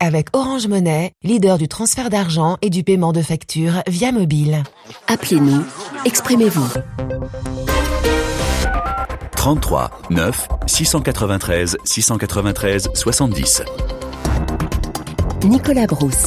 avec Orange Money, leader du transfert d'argent et du paiement de factures via mobile. Appelez-nous, exprimez-vous. 33 9 693 693 70. Nicolas Brousse.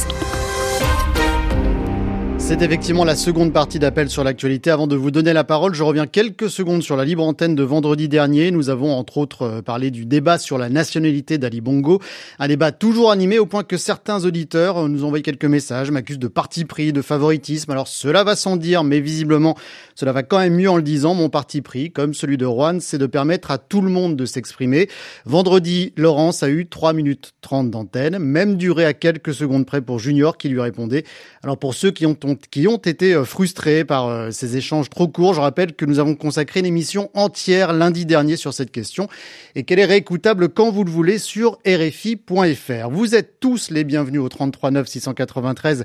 C'est effectivement la seconde partie d'Appel sur l'actualité. Avant de vous donner la parole, je reviens quelques secondes sur la libre antenne de vendredi dernier. Nous avons entre autres parlé du débat sur la nationalité d'Ali Bongo. Un débat toujours animé au point que certains auditeurs nous envoient quelques messages, m'accusent de parti pris, de favoritisme. Alors cela va sans dire, mais visiblement cela va quand même mieux en le disant. Mon parti pris, comme celui de Rouen, c'est de permettre à tout le monde de s'exprimer. Vendredi, Laurence a eu 3 minutes 30 d'antenne, même durée à quelques secondes près pour Junior qui lui répondait. Alors pour ceux qui ont été frustrés par ces échanges trop courts, je rappelle que nous avons consacré une émission entière lundi dernier sur cette question et qu'elle est réécoutable quand vous le voulez sur RFI.fr. Vous êtes tous les bienvenus au 33 9 693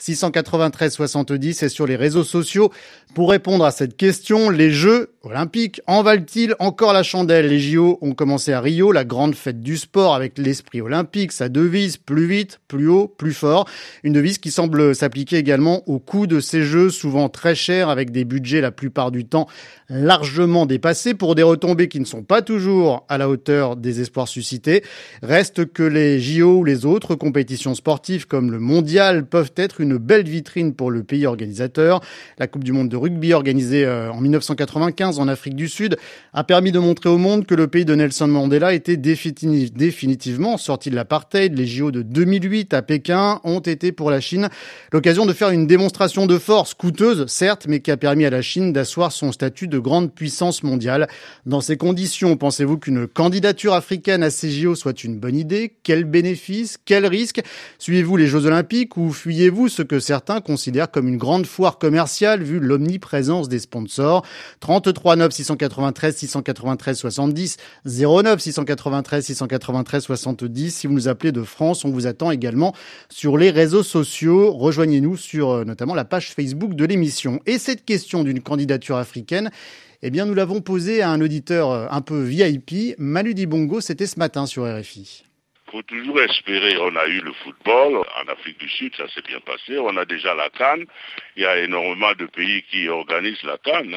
693 70 et sur les réseaux sociaux pour répondre à cette question. Les Jeux olympiques en valent-ils encore la chandelle? Les JO ont commencé à Rio, la grande fête du sport avec l'esprit olympique, sa devise plus vite, plus haut, plus fort. Une devise qui semble s'appliquer également au coût de ces jeux, souvent très chers, avec des budgets la plupart du temps largement dépassés pour des retombées qui ne sont pas toujours à la hauteur des espoirs suscités. Reste que les JO ou les autres compétitions sportives comme le mondial peuvent être une belle vitrine pour le pays organisateur. La Coupe du monde de rugby organisée en 1995 en Afrique du Sud a permis de montrer au monde que le pays de Nelson Mandela était définitivement sorti de l'apartheid. Les JO de 2008 à Pékin ont été pour la Chine l'occasion de faire une démonstration de force coûteuse, certes, mais qui a permis à la Chine d'asseoir son statut de grande puissance mondiale. Dans ces conditions, pensez-vous qu'une candidature africaine à ces JO soit une bonne idée? Quels bénéfices? Quels risques? Suivez-vous les Jeux Olympiques ou fuyez-vous ce que certains considèrent comme une grande foire commerciale vu l'omniprésence des sponsors? 33 9 693 693 70 09 693 693 70. Si vous nous appelez de France, on vous attend également sur les réseaux sociaux. Rejoignez-nous sur notamment la page Facebook de l'émission. Et cette question d'une candidature africaine, eh bien, nous l'avons posée à un auditeur un peu VIP. Manu Dibongo, c'était ce matin sur RFI. Faut toujours espérer. On a eu le football en Afrique du Sud, ça s'est bien passé. On a déjà la CAN. Il y a énormément de pays qui organisent la CAN.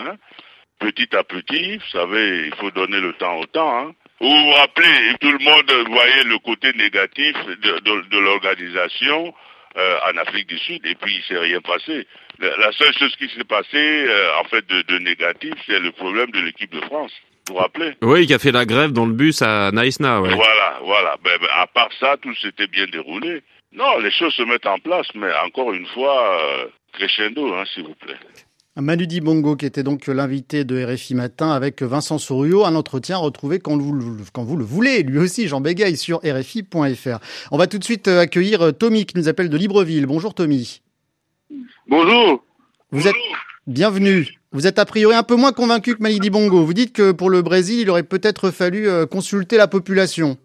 Petit à petit, vous savez, il faut donner le temps au temps. Vous vous rappelez, tout le monde voyait le côté négatif de l'organisation en Afrique du Sud, et puis il s'est rien passé. La seule chose qui s'est passée, en fait, de négatif, c'est le problème de l'équipe de France. Vous vous rappelez? Oui, qui a fait la grève dans le bus à Naïsna, ouais. Voilà. À part ça, tout s'était bien déroulé. Non, les choses se mettent en place, mais encore une fois, crescendo, s'il vous plaît. Manu Dibongo, qui était donc l'invité de RFI Matin avec Vincent Souriau, un entretien retrouvé quand vous le voulez, lui aussi, Jean Bégaye, sur RFI.fr. On va tout de suite accueillir Tommy, qui nous appelle de Libreville. Bonjour Tommy. Bonjour. Vous êtes bienvenue. Vous êtes a priori un peu moins convaincu que Manu Dibongo. Vous dites que pour le Brésil, il aurait peut-être fallu consulter la population.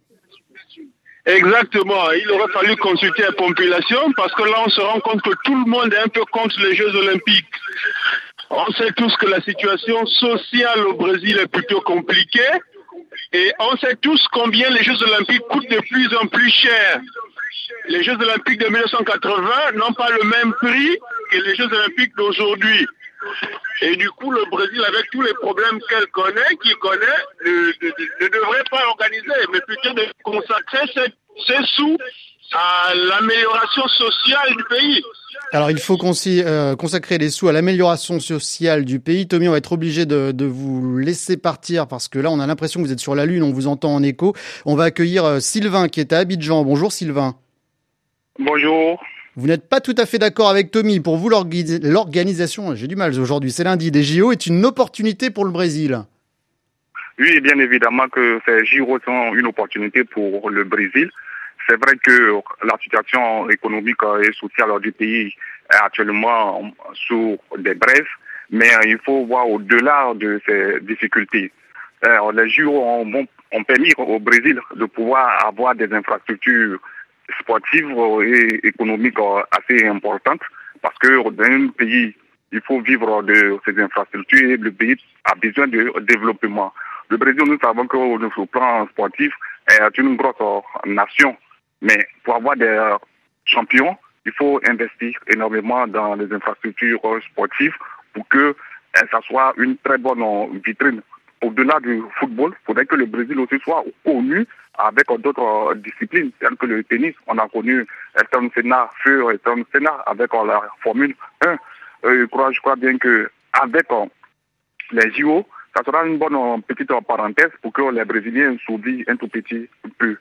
Exactement, il aurait fallu consulter la population parce que là on se rend compte que tout le monde est un peu contre les Jeux Olympiques. On sait tous que la situation sociale au Brésil est plutôt compliquée et on sait tous combien les Jeux Olympiques coûtent de plus en plus cher. Les Jeux Olympiques de 1980 n'ont pas le même prix que les Jeux Olympiques d'aujourd'hui. Et du coup, le Brésil, avec tous les problèmes qu'il connaît, ne devrait pas organiser, mais plutôt de consacrer ses sous à l'amélioration sociale du pays. Alors, il faut consacrer les sous à l'amélioration sociale du pays. Tommy, on va être obligé de vous laisser partir parce que là, on a l'impression que vous êtes sur la Lune, on vous entend en écho. On va accueillir Sylvain qui est à Abidjan. Bonjour Sylvain. Bonjour. Vous n'êtes pas tout à fait d'accord avec Tommy. Pour vous, l'organisation, j'ai du mal aujourd'hui, c'est lundi, des JO est une opportunité pour le Brésil. Oui, bien évidemment que ces JO sont une opportunité pour le Brésil. C'est vrai que la situation économique et sociale du pays est actuellement sous des braises, mais il faut voir au-delà de ces difficultés. Les JO ont permis au Brésil de pouvoir avoir des infrastructures sportives et économiques assez importantes parce que dans un pays, il faut vivre de ces infrastructures et le pays a besoin de développement. Le Brésil, nous savons que sur le plan sportif est une grosse nation, Mais pour avoir des champions, il faut investir énormément dans les infrastructures sportives pour que ça soit une très bonne vitrine. Au-delà du football, il faudrait que le Brésil aussi soit connu avec d'autres disciplines, telles que le tennis. On a connu Ayrton Senna, feu Ayrton Senna avec la Formule 1. Je crois bien qu'avec les JO, ça sera une bonne petite parenthèse pour que les Brésiliens s'oublient un tout petit peu.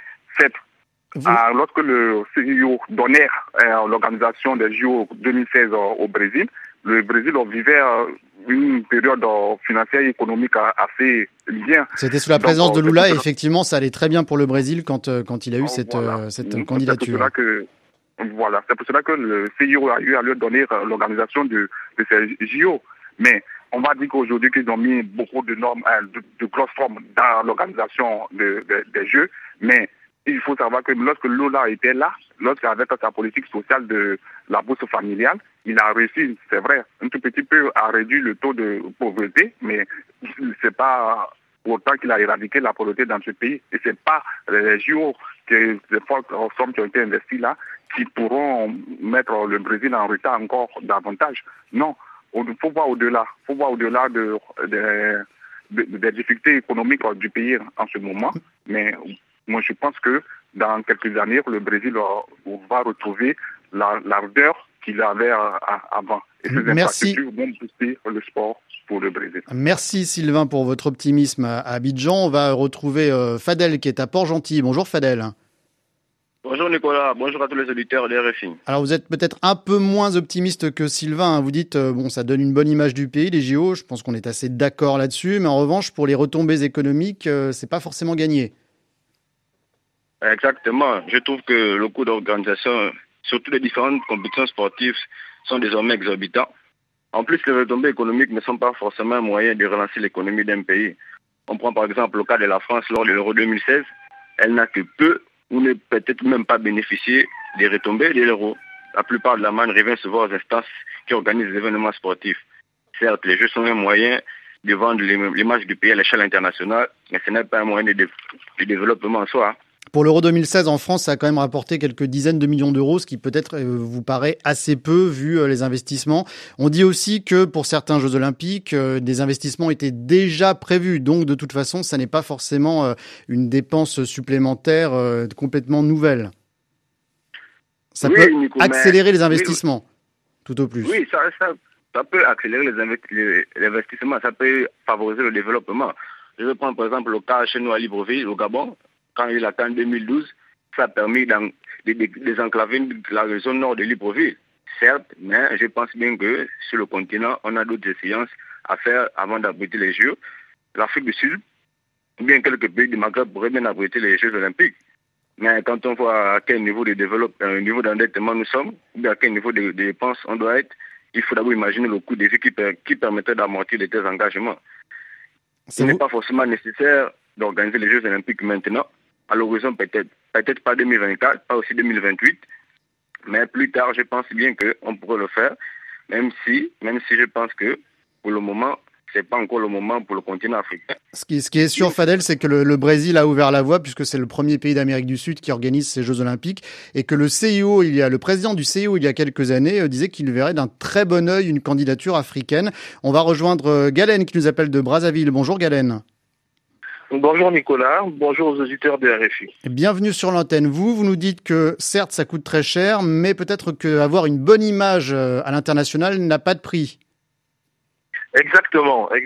Lorsque le CIO donnait l'organisation des JO 2016 au Brésil, le Brésil vivait une période financière et économique assez bien. C'était sous la présence de Lula et effectivement ça allait très bien pour le Brésil quand il a eu cette candidature. C'est pour cela que le CIO a eu à lui donner l'organisation de ces JO. Mais on va dire qu'aujourd'hui qu'ils ont mis beaucoup de normes, de grosses formes dans l'organisation des Jeux, mais il faut savoir que lorsque Lula était là, lorsqu'avec sa politique sociale de la bourse familiale, il a réussi, c'est vrai, un tout petit peu à réduire le taux de pauvreté, mais c'est pas autant qu'il a éradiqué la pauvreté dans ce pays. Et c'est pas les JO, les fortes sommes qui ont été investies là, qui pourront mettre le Brésil en retard encore davantage. Non, il faut voir au-delà. Il faut voir au-delà des difficultés économiques du pays en ce moment. Mais moi, je pense que dans quelques années, le Brésil va retrouver l'ardeur qu'il avait avant. Et ces infrastructures vont booster le sport pour le Brésil. Merci Sylvain pour votre optimisme à Abidjan. On va retrouver Fadel qui est à Port-Gentil. Bonjour Fadel. Bonjour Nicolas, bonjour à tous les auditeurs de RFI. Alors vous êtes peut-être un peu moins optimiste que Sylvain. Vous dites, ça donne une bonne image du pays, les JO. Je pense qu'on est assez d'accord là-dessus. Mais en revanche, pour les retombées économiques, c'est pas forcément gagné. Exactement. Je trouve que le coût d'organisation, surtout les différentes compétitions sportives, sont désormais exorbitants. En plus, les retombées économiques ne sont pas forcément un moyen de relancer l'économie d'un pays. On prend par exemple le cas de la France lors de l'Euro 2016. Elle n'a que peu ou ne peut-être même pas bénéficié des retombées de l'Euro. La plupart de la manne revient souvent aux instances qui organisent les événements sportifs. Certes, les Jeux sont un moyen de vendre l'image du pays à l'échelle internationale, mais ce n'est pas un moyen de développement en soi. Pour l'Euro 2016, en France, ça a quand même rapporté quelques dizaines de millions d'euros, ce qui peut-être vous paraît assez peu vu les investissements. On dit aussi que pour certains Jeux Olympiques, des investissements étaient déjà prévus. Donc, de toute façon, ça n'est pas forcément une dépense supplémentaire complètement nouvelle. Ça peut accélérer les investissements, tout au plus. Oui, ça peut accélérer les investissements, ça peut favoriser le développement. Je vais prendre par exemple le cas chez nous à Libreville, au Gabon. Quand il y a eu la CAN 2012, ça a permis de désenclaver la zone nord de Libreville. Certes, mais je pense bien que sur le continent, on a d'autres séances à faire avant d'abriter les Jeux. L'Afrique du Sud, ou bien quelques pays du Maghreb pourraient bien abriter les Jeux Olympiques. Mais quand on voit à quel niveau de développement, niveau d'endettement nous sommes, ou bien à quel niveau de dépenses on doit être, il faut d'abord imaginer le coût des vies qui permettrait d'amortir de tels engagements. Ce n'est pas forcément nécessaire d'organiser les Jeux Olympiques maintenant. À l'horizon peut-être pas 2024, pas aussi 2028, mais plus tard, je pense bien qu'on pourrait le faire, même si je pense que pour le moment, c'est pas encore le moment pour le continent africain. Ce qui est sûr, Fadel, c'est que le Brésil a ouvert la voie puisque c'est le premier pays d'Amérique du Sud qui organise ces Jeux Olympiques et que le président du CIO il y a quelques années disait qu'il verrait d'un très bon œil une candidature africaine. On va rejoindre Galen qui nous appelle de Brazzaville. Bonjour Galen. Bonjour Nicolas, bonjour aux auditeurs de RFI. Bienvenue sur l'antenne. Vous nous dites que certes ça coûte très cher, mais peut-être qu'avoir une bonne image à l'international n'a pas de prix. Exactement.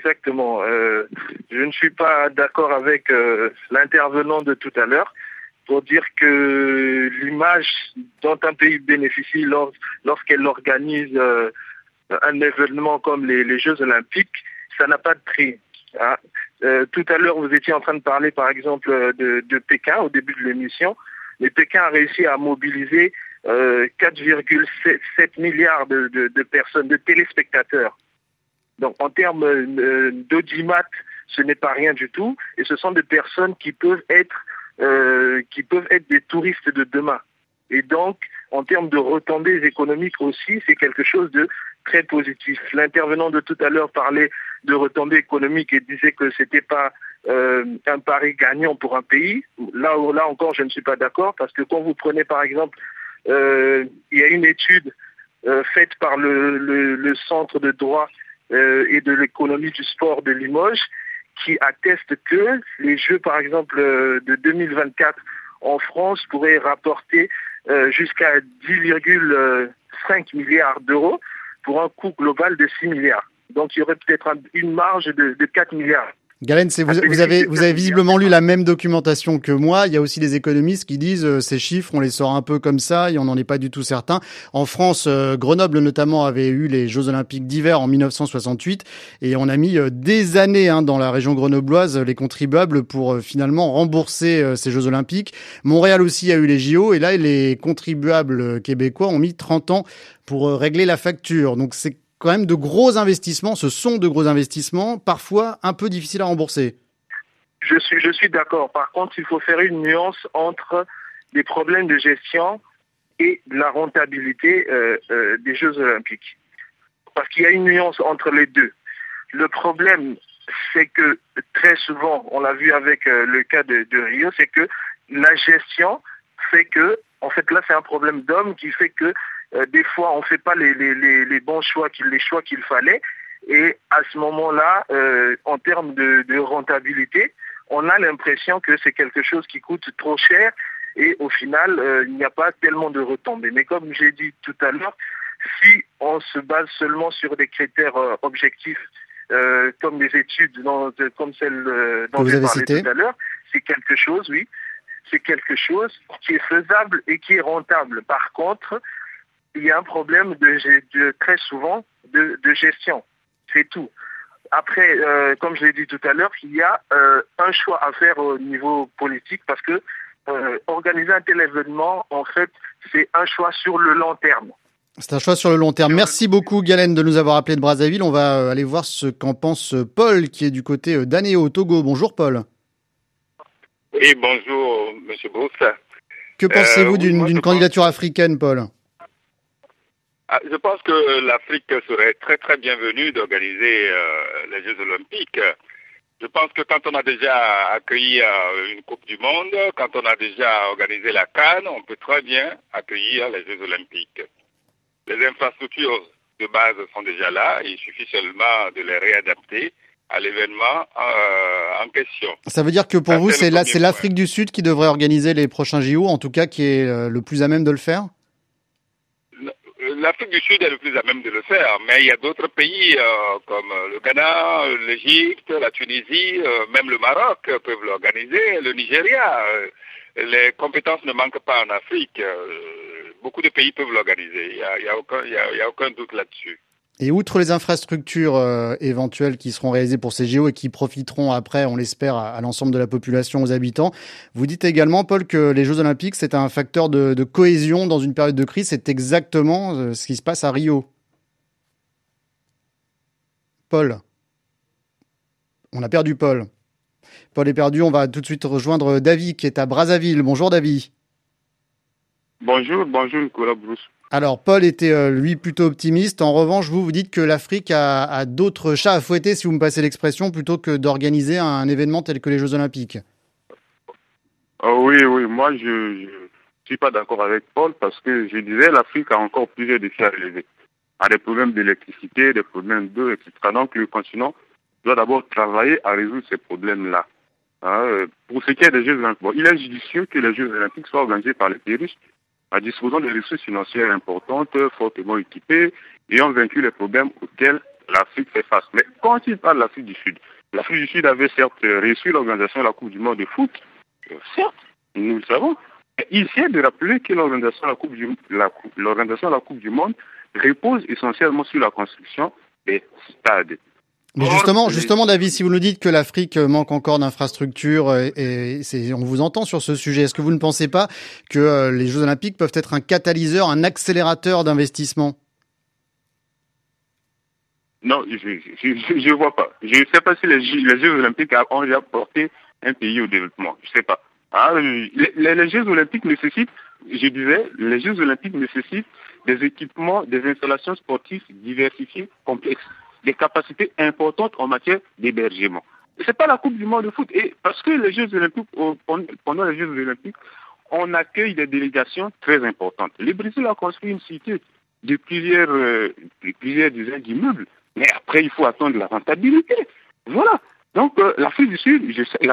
Je ne suis pas d'accord avec l'intervenant de tout à l'heure pour dire que l'image dont un pays bénéficie lorsqu'elle organise un événement comme les Jeux Olympiques, ça n'a pas de prix. Hein. Tout à l'heure, vous étiez en train de parler, par exemple, de Pékin au début de l'émission. Mais Pékin a réussi à mobiliser 4,7 milliards de personnes, de téléspectateurs. Donc, en termes d'audimat, ce n'est pas rien du tout. Et ce sont des personnes qui peuvent être des touristes de demain. Et donc, en termes de retombées économiques aussi, c'est quelque chose de très positif. L'intervenant de tout à l'heure parlait de retombées économiques et disait que c'était pas un pari gagnant pour un pays. Là encore, je ne suis pas d'accord, parce que quand vous prenez par exemple, il y a une étude faite par le Centre de droit et de l'économie du sport de Limoges, qui atteste que les Jeux, par exemple, de 2024 en France pourraient rapporter jusqu'à 10,5 milliards d'euros pour un coût global de 6 milliards. Donc il y aurait peut-être une marge de 4 milliards. Galen, vous avez visiblement lu la même documentation que moi. Il y a aussi des économistes qui disent ces chiffres, on les sort un peu comme ça et on n'en est pas du tout certain. En France, Grenoble notamment avait eu les Jeux Olympiques d'hiver en 1968 et on a mis des années dans la région grenobloise les contribuables pour finalement rembourser ces Jeux Olympiques. Montréal aussi a eu les JO et là les contribuables québécois ont mis 30 ans pour régler la facture. Donc c'est quand même de gros investissements, ce sont de gros investissements, parfois un peu difficiles à rembourser. Je suis d'accord. Par contre, il faut faire une nuance entre des problèmes de gestion et la rentabilité des Jeux Olympiques. Parce qu'il y a une nuance entre les deux. Le problème, c'est que très souvent, on l'a vu avec le cas de Rio, c'est que la gestion fait que, en fait là c'est un problème d'homme qui fait que des fois, on ne fait pas les bons choix, les choix qu'il fallait. Et à ce moment-là, en termes de rentabilité, on a l'impression que c'est quelque chose qui coûte trop cher. Et au final, il n'y a pas tellement de retombées. Mais comme j'ai dit tout à l'heure, si on se base seulement sur des critères objectifs, comme des études comme celle dont j'ai parlé tout à l'heure, c'est quelque chose, oui, c'est quelque chose qui est faisable et qui est rentable. Par contre, il y a un problème très souvent de gestion. C'est tout. Après, comme je l'ai dit tout à l'heure, il y a un choix à faire au niveau politique parce que organiser un tel événement, en fait, c'est un choix sur le long terme. C'est un choix sur le long terme. Merci beaucoup, Galen, de nous avoir appelé de Brazzaville. On va aller voir ce qu'en pense Paul, qui est du côté d'Anéo, au Togo. Bonjour, Paul. Oui, bonjour, Monsieur Bruce. Que pensez-vous d'une candidature africaine, Paul ? Je pense que l'Afrique serait très très bienvenue d'organiser les Jeux Olympiques. Je pense que quand on a déjà accueilli une Coupe du Monde, quand on a déjà organisé la CAN, on peut très bien accueillir les Jeux Olympiques. Les infrastructures de base sont déjà là, il suffit seulement de les réadapter à l'événement en question. Ça veut dire que pour vous, c'est l'Afrique du Sud qui devrait organiser les prochains JO, en tout cas qui est le plus à même de le faire ? L'Afrique du Sud est le plus à même de le faire, mais il y a d'autres pays comme le Ghana, l'Égypte, la Tunisie, même le Maroc peuvent l'organiser, le Nigeria. Les compétences ne manquent pas en Afrique. Beaucoup de pays peuvent l'organiser. Il y a aucun doute là-dessus. Et outre les infrastructures éventuelles qui seront réalisées pour ces JO et qui profiteront après, on l'espère, à l'ensemble de la population, aux habitants, vous dites également, Paul, que les Jeux Olympiques, c'est un facteur de cohésion dans une période de crise. C'est exactement ce qui se passe à Rio. Paul. On a perdu Paul. Paul est perdu. On va tout de suite rejoindre David, qui est à Brazzaville. Bonjour, David. Bonjour, Nicolas Bruce. Alors, Paul était, lui, plutôt optimiste. En revanche, vous dites que l'Afrique a d'autres chats à fouetter, si vous me passez l'expression, plutôt que d'organiser un événement tel que les Jeux Olympiques. Oui, moi, je suis pas d'accord avec Paul parce que je disais l'Afrique a encore plusieurs défis à relever. A des problèmes d'électricité, des problèmes d'eau, etc. Donc, le continent doit d'abord travailler à résoudre ces problèmes-là. Pour ce qui est des Jeux Olympiques, il est judicieux que les Jeux Olympiques soient organisés par les pays riches, en disposant de ressources financières importantes, fortement équipées, et ont vaincu les problèmes auxquels l'Afrique fait face. Mais quand il parle de l'Afrique du Sud avait certes reçu l'organisation de la Coupe du Monde de foot, certes, nous le savons, mais il s'est de rappeler que l'organisation de la Coupe du Monde repose essentiellement sur la construction des stades. Mais justement, David, si vous nous dites que l'Afrique manque encore d'infrastructures, on vous entend sur ce sujet. Est-ce que vous ne pensez pas que les Jeux Olympiques peuvent être un catalyseur, un accélérateur d'investissement ? Non, je vois pas. Je ne sais pas si les Jeux Olympiques ont déjà porté un pays au développement. Je sais pas. Les Jeux Olympiques nécessitent des équipements, des installations sportives diversifiées, complexes, des capacités importantes en matière d'hébergement. C'est pas la Coupe du Monde de foot. Et parce que les Jeux Olympiques, pendant les Jeux Olympiques, on accueille des délégations très importantes. Le Brésil a construit une cité de plusieurs dizaines d'immeubles. Mais après, il faut attendre la rentabilité. Voilà. Donc, l'Afrique du Sud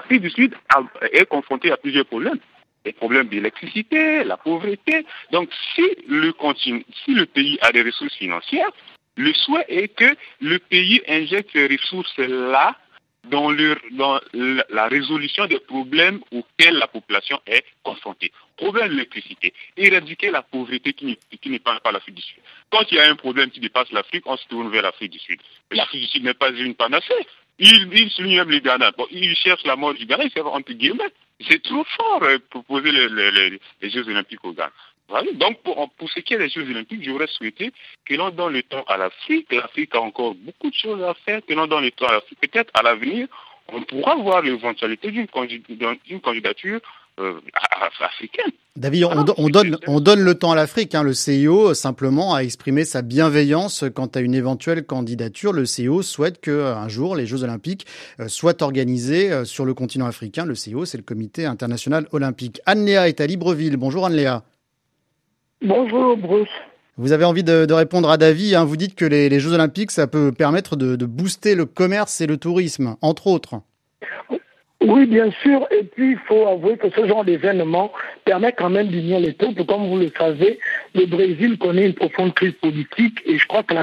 est confrontée à plusieurs problèmes. Les problèmes d'électricité, la pauvreté. Donc, si le pays a des ressources financières, le souhait est que le pays injecte ces ressources-là dans la résolution des problèmes auxquels la population est confrontée. Problème d'électricité, éradiquer la pauvreté qui n'est pas l'Afrique du Sud. Quand il y a un problème qui dépasse l'Afrique, on se tourne vers l'Afrique du Sud. L'Afrique du Sud n'est pas une panacée. Il souligne même les Ghana. Bon, il cherche la mort du Ghana, il fait entre guillemets. C'est trop fort pour poser les Jeux Olympiques au Ghana. Voilà. Donc, pour ce qui est des Jeux Olympiques, j'aurais souhaité que l'on donne le temps à l'Afrique. L'Afrique a encore beaucoup de choses à faire, que l'on donne le temps à l'Afrique. Peut-être à l'avenir, on pourra voir l'éventualité d'une candidature africaine. David, on donne le temps à l'Afrique. Le CIO, simplement, a exprimé sa bienveillance quant à une éventuelle candidature. Le CIO souhaite qu'un jour, les Jeux Olympiques soient organisés sur le continent africain. Le CIO, c'est le Comité international olympique. Anne-Léa est à Libreville. Bonjour Anne-Léa. Bonjour Bruce. Vous avez envie de répondre à David. Vous dites que les Jeux Olympiques, ça peut permettre de booster le commerce et le tourisme, entre autres. Oui, bien sûr. Et puis, il faut avouer que ce genre d'événement permet quand même d'unir les troupes. Comme vous le savez, le Brésil connaît une profonde crise politique et je crois que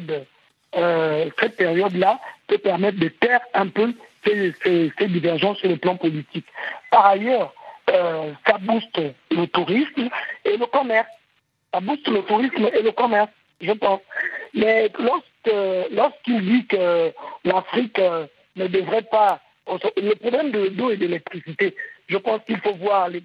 cette période-là peut permettre de taire un peu ces divergences sur le plan politique. Par ailleurs, ça booste le tourisme et le commerce. Ça booste le tourisme et le commerce, je pense. Mais lorsqu'il dit que l'Afrique ne devrait pas... Le problème de l'eau et de l'électricité, je pense qu'il faut voir les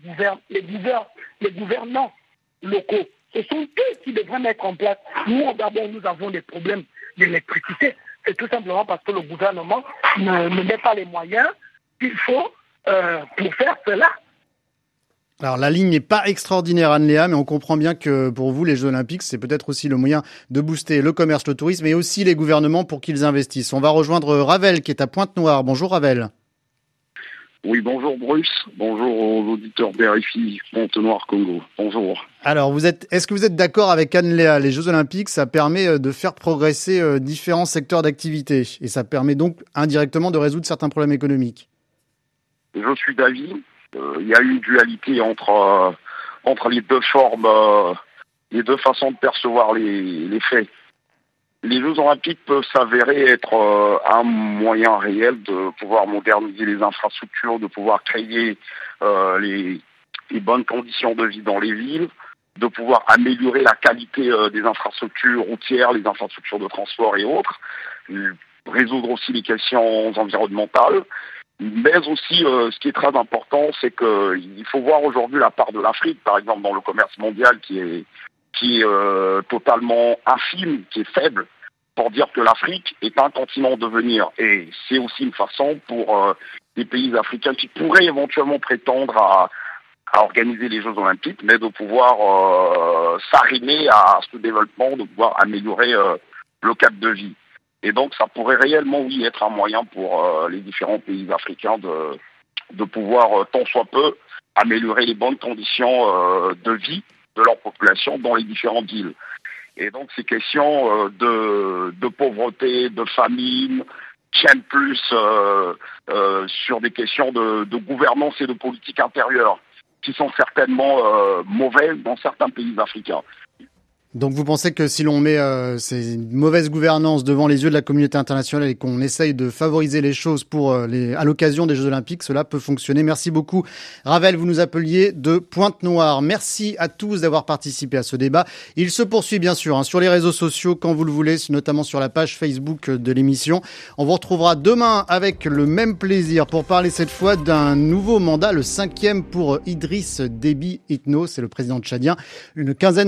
gouvernants locaux. Ce sont eux qui devraient mettre en place. Nous, au Gabon, nous avons des problèmes d'électricité. C'est tout simplement parce que le gouvernement ne met pas les moyens qu'il faut pour faire cela. Alors la ligne n'est pas extraordinaire Anne-Léa, mais on comprend bien que pour vous les Jeux Olympiques c'est peut-être aussi le moyen de booster le commerce, le tourisme et aussi les gouvernements pour qu'ils investissent. On va rejoindre Ravel qui est à Pointe-Noire. Bonjour Ravel. Oui, bonjour Bruce, bonjour aux auditeurs d'RFI, Pointe-Noire Congo. Bonjour. Alors est-ce que vous êtes d'accord avec Anne-Léa? Les Jeux Olympiques ça permet de faire progresser différents secteurs d'activité et ça permet donc indirectement de résoudre certains problèmes économiques. Je suis d'avis. Il y a une dualité entre les deux formes, les deux façons de percevoir les faits. Les Jeux Olympiques peuvent s'avérer être un moyen réel de pouvoir moderniser les infrastructures, de pouvoir créer les bonnes conditions de vie dans les villes, de pouvoir améliorer la qualité des infrastructures routières, les infrastructures de transport et autres, résoudre aussi les questions environnementales. Mais aussi, ce qui est très important, c'est qu'il faut voir aujourd'hui la part de l'Afrique, par exemple, dans le commerce mondial qui est totalement infime, qui est faible, pour dire que l'Afrique est un continent de venir. Et c'est aussi une façon pour des pays africains qui pourraient éventuellement prétendre à organiser les Jeux Olympiques, mais de pouvoir s'arrimer à ce développement, de pouvoir améliorer le cadre de vie. Et donc, ça pourrait réellement, oui, être un moyen pour les différents pays africains de pouvoir, tant soit peu, améliorer les bonnes conditions de vie de leur population dans les différentes villes. Et donc, ces questions de pauvreté, de famine, tiennent plus sur des questions de gouvernance et de politique intérieure, qui sont certainement mauvaises dans certains pays africains. Donc vous pensez que si l'on met ces mauvaises gouvernances devant les yeux de la communauté internationale et qu'on essaye de favoriser les choses à l'occasion des Jeux Olympiques, cela peut fonctionner. Merci beaucoup. Ravel, vous nous appeliez de Pointe-Noire. Merci à tous d'avoir participé à ce débat. Il se poursuit bien sûr sur les réseaux sociaux quand vous le voulez, notamment sur la page Facebook de l'émission. On vous retrouvera demain avec le même plaisir pour parler cette fois d'un nouveau mandat, le 5e pour Idriss Déby Itno, c'est le président tchadien. Une quinzaine